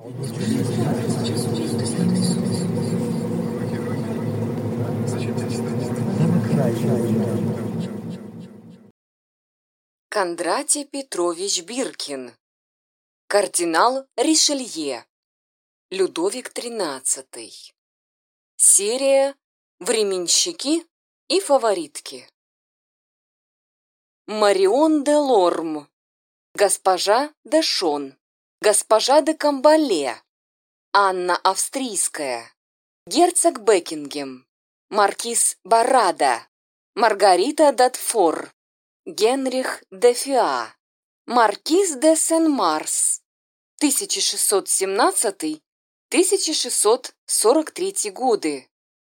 Кондратий Петрович Биркин. Кардинал Ришелье. Людовик XIII. Серия «Временщики и фаворитки». Марион де Лорм. Госпожа де Шон. Госпожа де Камбале. Анна Австрийская. Герцог Бекингем. Маркиз Баррада. Маргарита Датфор. Генрих де Фиа. Маркиз де Сен-Марс. 1617-1643 годы.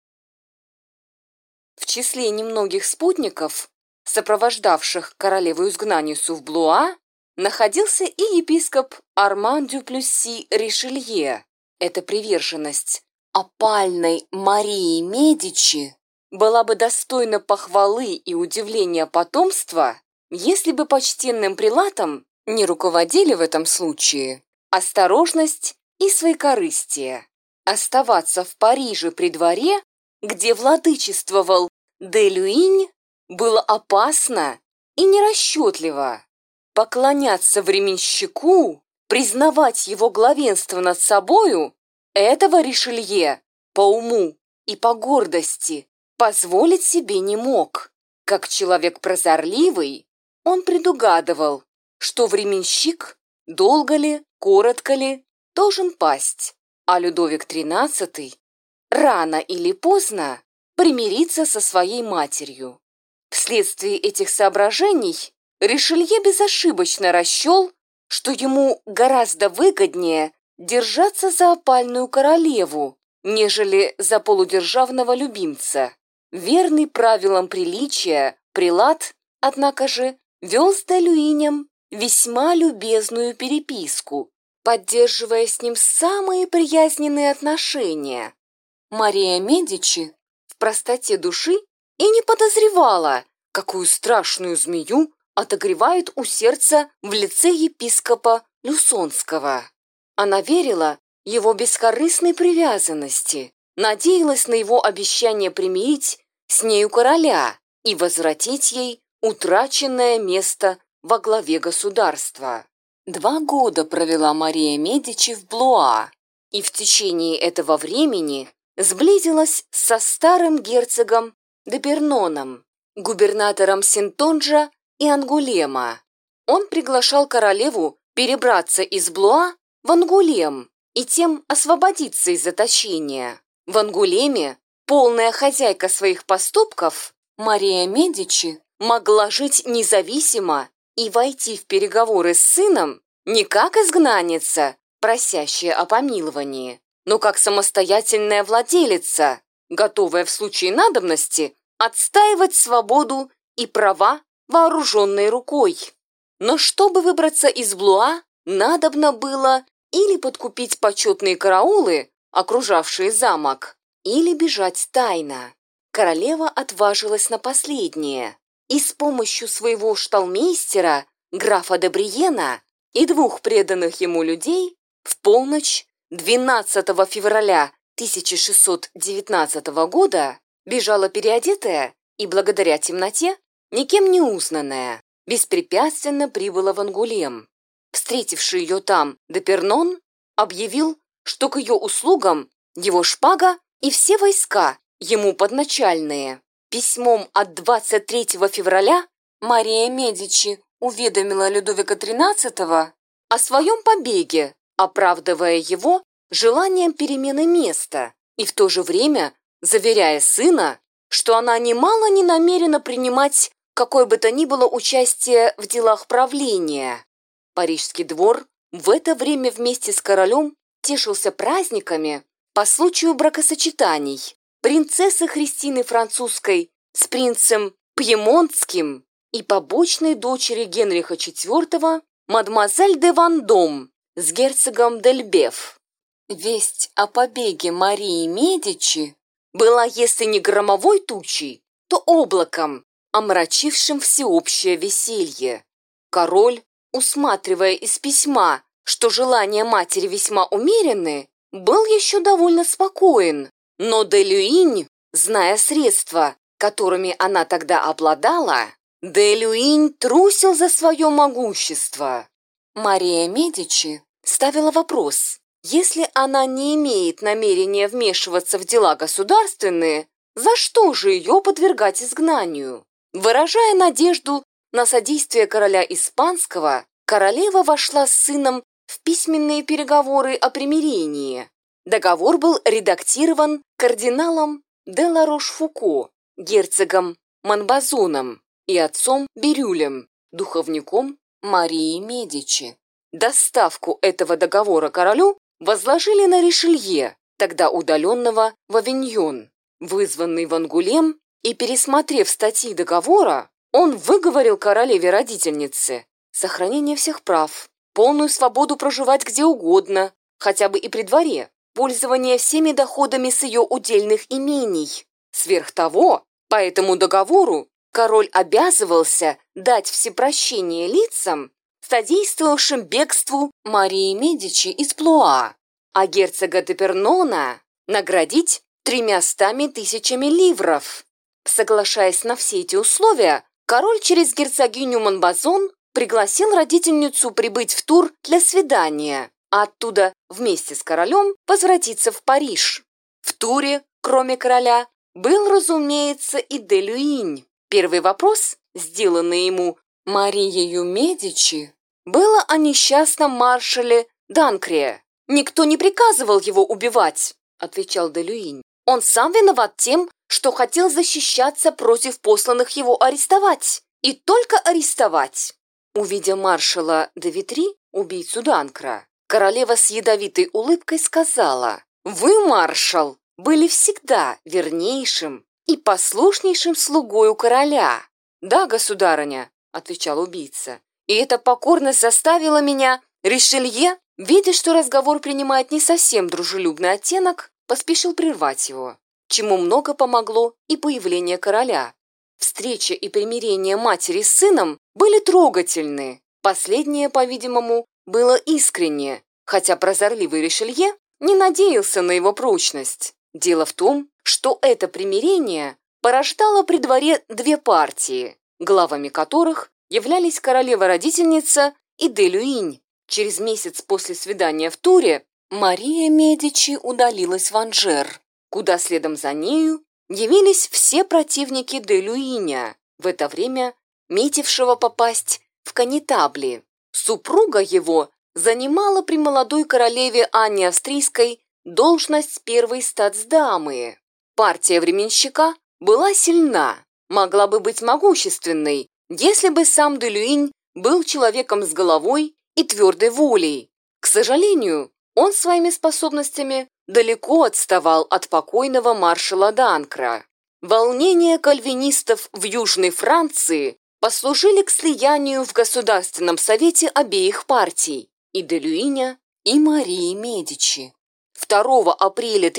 В числе немногих спутников, сопровождавших королеву-изгнанницу в Блуа, находился и епископ Арман дю Плюсси Ришелье. Эта приверженность опальной Марии Медичи была бы достойна похвалы и удивления потомства, если бы почтенным прелатом не руководили в этом случае осторожность и своекорыстие. Оставаться в Париже при дворе, где владычествовал де Люинь, было опасно и нерасчетливо. Поклоняться временщику, признавать его главенство над собою, этого Ришелье по уму и по гордости позволить себе не мог. Как человек прозорливый, он предугадывал, что временщик долго ли, коротко ли должен пасть, а Людовик XIII рано или поздно примирится со своей матерью. Вследствие этих соображений Ришелье безошибочно расчел, что ему гораздо выгоднее держаться за опальную королеву, нежели за полудержавного любимца. Верный правилам приличия прелат, однако же, вел с де Люинем весьма любезную переписку, поддерживая с ним самые приязненные отношения. Мария Медичи в простоте души и не подозревала, какую страшную змею отогревает у сердца в лице епископа Люсонского. Она верила его бескорыстной привязанности, надеялась на его обещание примирить с нею короля и возвратить ей утраченное место во главе государства. 2 года провела Мария Медичи в Блуа, и в течение этого времени сблизилась со старым герцогом де Перноном, губернатором Сентонжа и Ангулема. Он приглашал королеву перебраться из Блуа в Ангулем и тем освободиться из заточения. В Ангулеме, полная хозяйка своих поступков, Мария Медичи могла жить независимо и войти в переговоры с сыном не как изгнанница, просящая о помиловании, но как самостоятельная владелица, готовая в случае надобности отстаивать свободу и права вооруженной рукой. Но чтобы выбраться из Блуа, надобно было или подкупить почетные караулы, окружавшие замок, или бежать тайно. Королева отважилась на последнее и с помощью своего шталмейстера, графа де Бриена, и 2 преданных ему людей в полночь 12 февраля 1619 года бежала переодетая и, благодаря темноте, никем не узнанная, беспрепятственно прибыла в Ангулем. Встретивший ее там де Пернон объявил, что к ее услугам его шпага и все войска ему подначальные. Письмом от 23 февраля Мария Медичи уведомила Людовика XIII о своем побеге, оправдывая его желанием перемены места и в то же время заверяя сына, что она немало не намерена принимать какое бы то ни было участие в делах правления. Парижский двор в это время вместе с королем тешился праздниками по случаю бракосочетаний принцессы Христины Французской с принцем Пьемонтским и побочной дочери Генриха IV мадемуазель де Вандом с герцогом Дельбеф. Весть о побеге Марии Медичи была, если не громовой тучей, то облаком, омрачившим всеобщее веселье. Король, усматривая из письма, что желания матери весьма умеренны, был еще довольно спокоен, но де Люинь, зная средства, которыми она тогда обладала, де Люинь трусил за свое могущество. Мария Медичи ставила вопрос: если она не имеет намерения вмешиваться в дела государственные, за что же ее подвергать изгнанию? Выражая надежду на содействие короля Испанского, королева вошла с сыном в письменные переговоры о примирении. Договор был редактирован кардиналом де ла Рошфуко, герцогом Монбазоном и отцом Бирюлем, духовником Марии Медичи. Доставку этого договора королю возложили на Ришелье, тогда удаленного в Авиньон. Вызванный в Ангулем и пересмотрев статьи договора, он выговорил королеве-родительнице сохранение всех прав, полную свободу проживать где угодно, хотя бы и при дворе, пользование всеми доходами с ее удельных имений. Сверх того, по этому договору король обязывался дать всепрощение лицам, содействовавшим бегству Марии Медичи из Блуа, а герцога де Пернона наградить 300 000 ливров. Соглашаясь на все эти условия, король через герцогиню Монбазон пригласил родительницу прибыть в Тур для свидания, а оттуда вместе с королем возвратиться в Париж. В Туре, кроме короля, был, разумеется, и де Люинь. Первый вопрос, сделанный ему Марией Медичи, был о несчастном маршале Данкре. «Никто не приказывал его убивать», — отвечал де Люинь. «Он сам виноват тем, что хотел защищаться против посланных его арестовать. И только арестовать». Увидя маршала де Витри, убийцу Данкра, королева с ядовитой улыбкой сказала: «Вы, маршал, были всегда вернейшим и послушнейшим слугой у короля». «Да, государыня», — отвечал убийца, «и эта покорность заставила меня...» Ришелье, видя, что разговор принимает не совсем дружелюбный оттенок, поспешил прервать его, чему много помогло и появление короля. Встреча и примирение матери с сыном были трогательны. Последнее, по-видимому, было искренне, хотя прозорливый Ришелье не надеялся на его прочность. Дело в том, что это примирение порождало при дворе две партии, главами которых являлись королева-родительница и де Люинь. Через месяц после свидания в Туре Мария Медичи удалилась в Анжер, куда следом за нею явились все противники де Люиня, в это время метившего попасть в коннетабли. Супруга его занимала при молодой королеве Анне Австрийской должность первой статсдамы. Партия временщика была сильна, могла бы быть могущественной, если бы сам де Люинь был человеком с головой и твердой волей. К сожалению, он своими способностями далеко отставал от покойного маршала Данкра. Волнения кальвинистов в Южной Франции послужили к слиянию в Государственном совете обеих партий, и де Люиня, и Марии Медичи. 2 апреля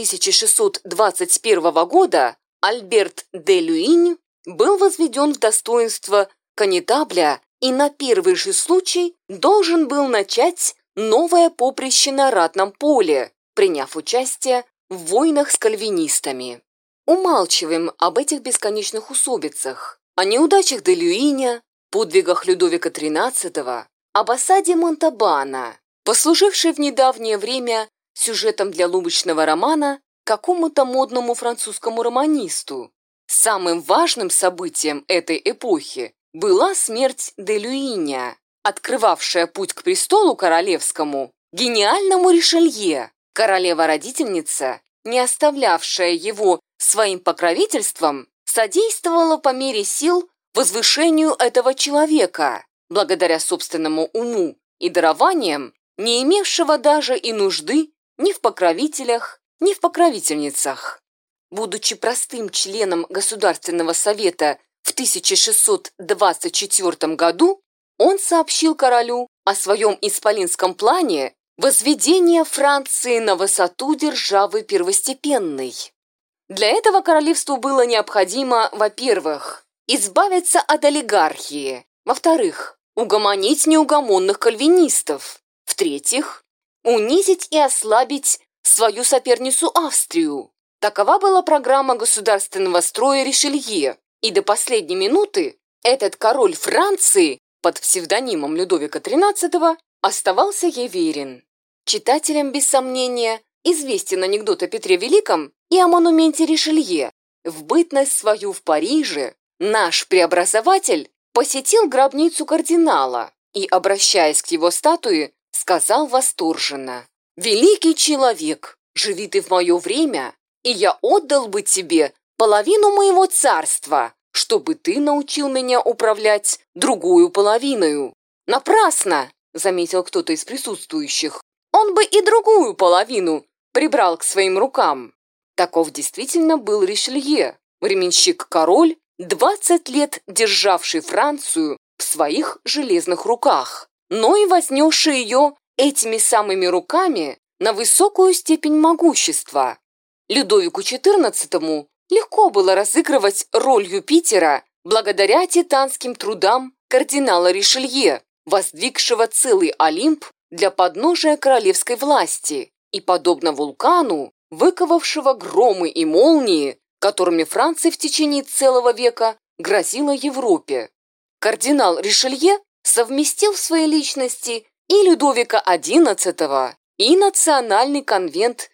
1621 года Альберт де Люинь был возведен в достоинство коннетабля и на первый же случай должен был начать новое поприще на ратном поле, приняв участие в войнах с кальвинистами. Умалчиваем об этих бесконечных усобицах, о неудачах де Люиня, подвигах Людовика XIII, об осаде Монтабана, послужившей в недавнее время сюжетом для лубочного романа какому-то модному французскому романисту. Самым важным событием этой эпохи была смерть де Люиня, открывавшая путь к престолу королевскому гениальному Ришелье, королева-родительница, не оставлявшая его своим покровительством, содействовала по мере сил возвышению этого человека, благодаря собственному уму и дарованиям, не имевшего даже и нужды ни в покровителях, ни в покровительницах. Будучи простым членом Государственного совета в 1624 году, он сообщил королю о своем исполинском плане возведения Франции на высоту державы первостепенной. Для этого королевству было необходимо, во-первых, избавиться от олигархии, во-вторых, угомонить неугомонных кальвинистов, В-третьих, унизить и ослабить свою соперницу Австрию. Такова была программа государственного строя Ришелье, и до последней минуты этот король Франции под псевдонимом Людовика XIII оставался ей верен. Читателям, без сомнения, известен анекдот о Петре Великом и о монументе Ришелье. В бытность свою в Париже наш преобразователь посетил гробницу кардинала и, обращаясь к его статуе, сказал восторженно: «Великий человек, живи ты в мое время, и я отдал бы тебе половину моего царства, чтобы ты научил меня управлять другую половиною». «Напрасно!» — заметил кто-то из присутствующих. «Он бы и другую половину прибрал к своим рукам». Таков действительно был Ришелье, временщик-король, 20 лет державший Францию в своих железных руках, но и вознесший ее этими самыми руками на высокую степень могущества. Людовику XIV легко было разыгрывать роль Юпитера благодаря титанским трудам кардинала Ришелье, воздвигшего целый Олимп для подножия королевской власти и, подобно вулкану, выковавшего громы и молнии, которыми Франция в течение целого века грозила Европе. Кардинал Ришелье совместил в своей личности и Людовика XI, и Национальный конвент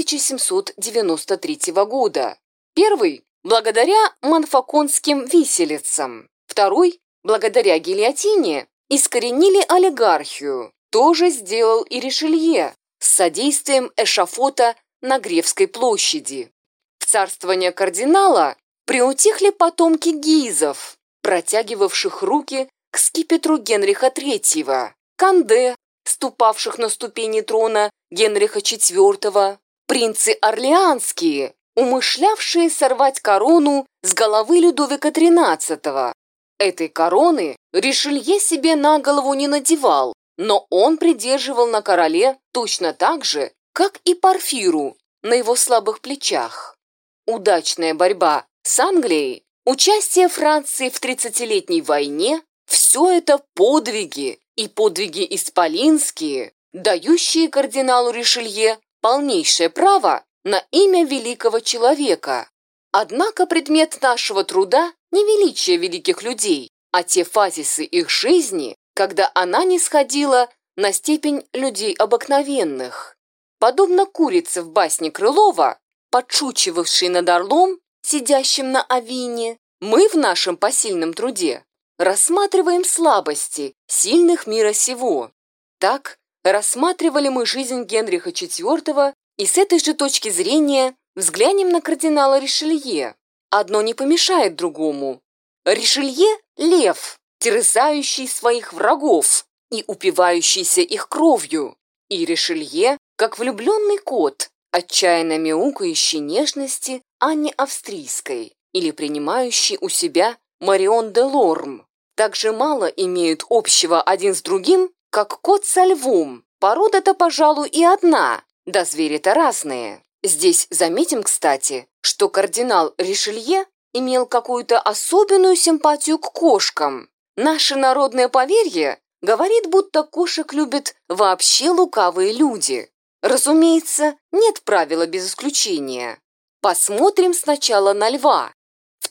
1793 года. Первый – благодаря монфаконским виселицам, второй – благодаря гильотине искоренили олигархию. Тоже сделал и Ришелье с содействием эшафота на Гревской площади. В царствование кардинала приутихли потомки Гизов, протягивавших руки к скипетру Генриха III, Канде, ступавших на ступени трона Генриха IV, принцы Орлеанские, умышлявшие сорвать корону с головы Людовика XIII. Этой короны Ришелье себе на голову не надевал, но он придерживал на короле точно так же, как и парфиру на его слабых плечах. Удачная борьба с Англией, участие Франции в 30-летней войне – все это подвиги и подвиги исполинские, дающие кардиналу Ришелье полнейшее право на имя великого человека. Однако предмет нашего труда не величие великих людей, а те фазисы их жизни, когда она не сходила на степень людей обыкновенных. Подобно курице в басне Крылова, подшучивавшей над орлом, сидящим на авине, мы в нашем посильном труде рассматриваем слабости сильных мира сего. Так рассматривали мы жизнь Генриха IV, и с этой же точки зрения взглянем на кардинала Ришелье. Одно не помешает другому. Ришелье – лев, терзающий своих врагов и упивающийся их кровью, и Ришелье, как влюбленный кот, отчаянно мяукающий нежности Анне Австрийской или принимающий у себя Марион де Лорм, так же мало имеют общего один с другим, как кот со львом. Порода-то, пожалуй, и одна, да звери-то разные. Здесь заметим, кстати, что кардинал Ришелье имел какую-то особенную симпатию к кошкам. Наше народное поверье говорит, будто кошек любят вообще лукавые люди. Разумеется, нет правила без исключения. Посмотрим сначала на льва. В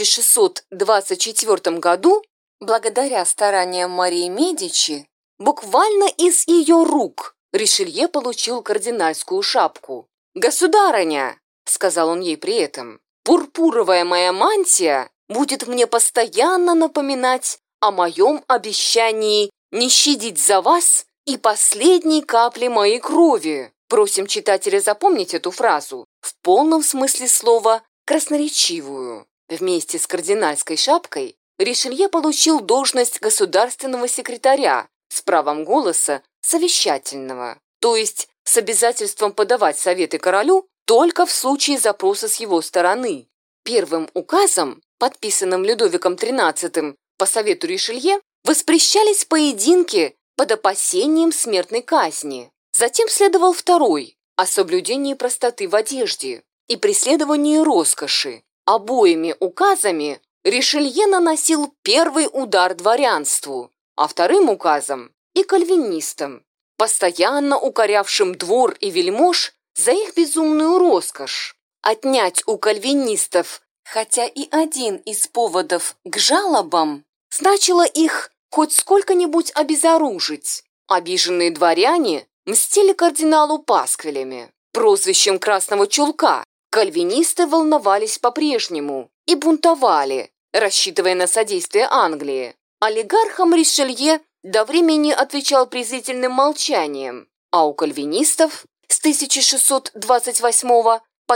1624 году, благодаря стараниям Марии Медичи, буквально из ее рук Ришелье получил кардинальскую шапку. «Государыня», — сказал он ей при этом, — «пурпуровая моя мантия будет мне постоянно напоминать о моем обещании не щадить за вас и последней капли моей крови». Просим читателя запомнить эту фразу, в полном смысле слова красноречивую. Вместе с кардинальской шапкой Ришелье получил должность государственного секретаря с правом голоса совещательного, то есть с обязательством подавать советы королю только в случае запроса с его стороны. Первым указом, подписанным Людовиком XIII по совету Ришелье, воспрещались поединки под опасением смертной казни. Затем следовал второй о соблюдении простоты в одежде и преследовании роскоши. Обоими указами Ришелье наносил первый удар дворянству, а вторым указом и кальвинистам. постоянно укорявшим двор и вельмож за их безумную роскошь. Отнять у кальвинистов хотя и один из поводов к жалобам значило их хоть сколько-нибудь обезоружить. Обиженные дворяне мстили кардиналу пасквилями, прозвищем Красного Чулка. Кальвинисты волновались по-прежнему и бунтовали, рассчитывая на содействие Англии. Олигархам Ришелье до времени отвечал презрительным молчанием, а у кальвинистов с 1628 по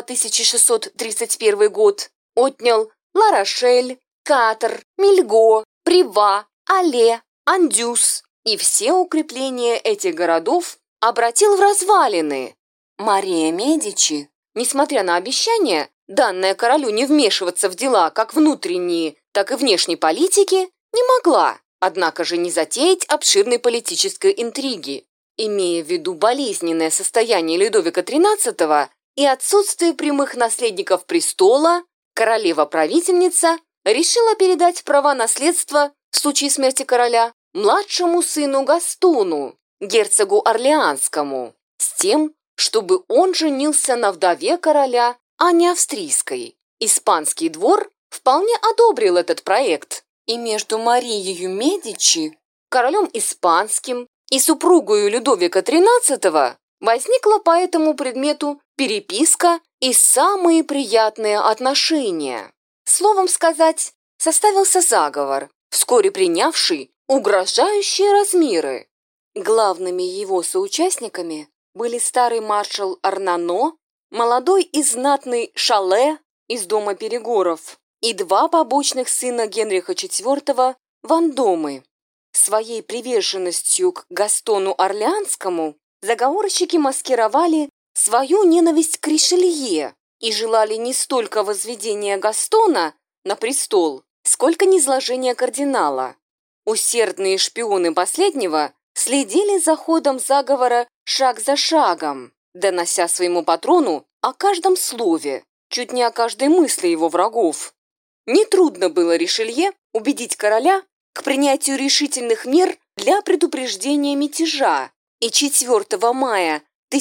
1631 год отнял Ла-Рошель, Катр, Мильго, Прива, Але, Андюс, и все укрепления этих городов обратил в развалины. Мария Медичи, несмотря на обещание, данное королю не вмешиваться в дела как внутренней, так и внешней политики, не могла, однако же не затеять обширной политической интриги. Имея в виду болезненное состояние Людовика XIII и отсутствие прямых наследников престола, королева-правительница решила передать права наследства в случае смерти короля младшему сыну Гастону, герцогу Орлеанскому, с тем, чтобы он женился на вдове короля, а не австрийской. Испанский двор вполне одобрил этот проект, и между Марией Медичи, королем испанским, и супругою Людовика XIII возникла по этому предмету переписка и самые приятные отношения. Словом сказать, составился заговор, вскоре принявший угрожающие размеры. Главными его соучастниками были старый маршал Орнано, молодой и знатный Шале из дома Перегоров и два побочных сына Генриха IV Вандомы. Своей приверженностью к Гастону Орлеанскому заговорщики маскировали свою ненависть к Ришелье и желали не столько возведения Гастона на престол, сколько низложения кардинала. Усердные шпионы последнего следили за ходом заговора шаг за шагом, донося своему патрону о каждом слове, чуть не о каждой мысли его врагов. Нетрудно было Ришелье убедить короля к принятию решительных мер для предупреждения мятежа, и 4 мая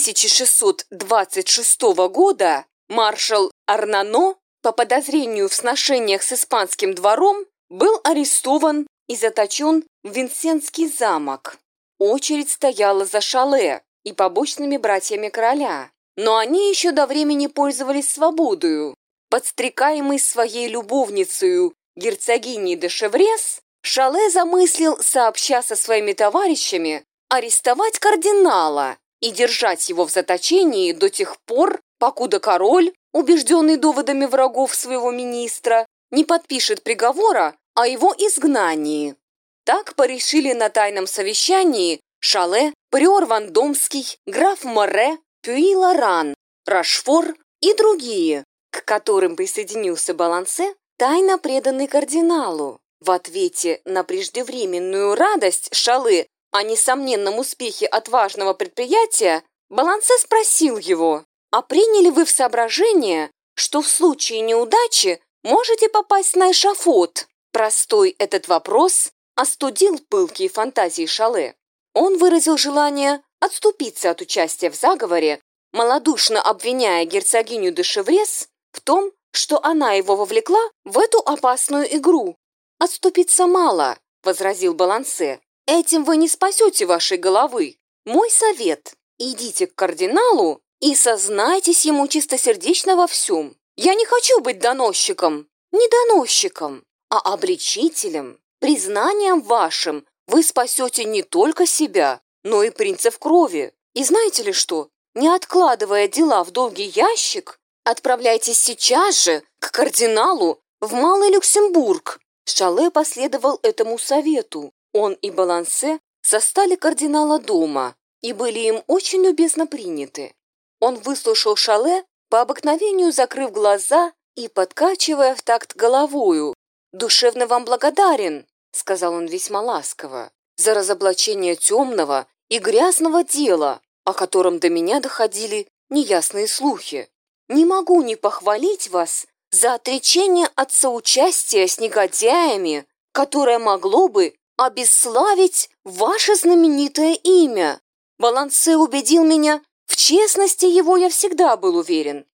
1626 года маршал Орнано по подозрению в сношениях с испанским двором был арестован и заточен в Винсентский замок. Очередь стояла за Шале и побочными братьями короля, но они еще до времени пользовались свободою. Подстрекаемый своей любовницею герцогиней де Шеврес, Шале замыслил, сообща со своими товарищами, арестовать кардинала и держать его в заточении до тех пор, покуда король, убежденный доводами врагов своего министра, не подпишет приговора о его изгнании. Так порешили на тайном совещании Шале, приор Вандомский, граф Море, Пюи-Лоран, Рашфор и другие, к которым присоединился Балансе, тайно преданный кардиналу. В ответе на преждевременную радость Шале о несомненном успехе отважного предприятия, Балансе спросил его: «А приняли вы в соображение, что в случае неудачи можете попасть на эшафот?» Простой этот вопрос остудил пылкие фантазии Шале. Он выразил желание отступиться от участия в заговоре, малодушно обвиняя герцогиню де Шеврес в том, что она его вовлекла в эту опасную игру. «Отступиться мало», — возразил Балансе. «Этим вы не спасете вашей головы. Мой совет — идите к кардиналу и сознайтесь ему чистосердечно во всем. Я не хочу быть доносчиком, не доносчиком, а обличителем. Признанием вашим вы спасете не только себя, но и принца в крови. И знаете ли что? Не откладывая дела в долгий ящик, отправляйтесь сейчас же к кардиналу в Малый Люксембург». Шале последовал этому совету. Он и Балансе застали кардинала дома и были им очень любезно приняты. Он выслушал Шале, по обыкновению закрыв глаза и подкачивая в такт головою. «Душевно вам благодарен», — сказал он весьма ласково, «за разоблачение темного и грязного дела, о котором до меня доходили неясные слухи. Не могу не похвалить вас за отречение от соучастия с негодяями, которое могло бы обесславить ваше знаменитое имя. Балансе убедил меня, в честности его я всегда был уверен,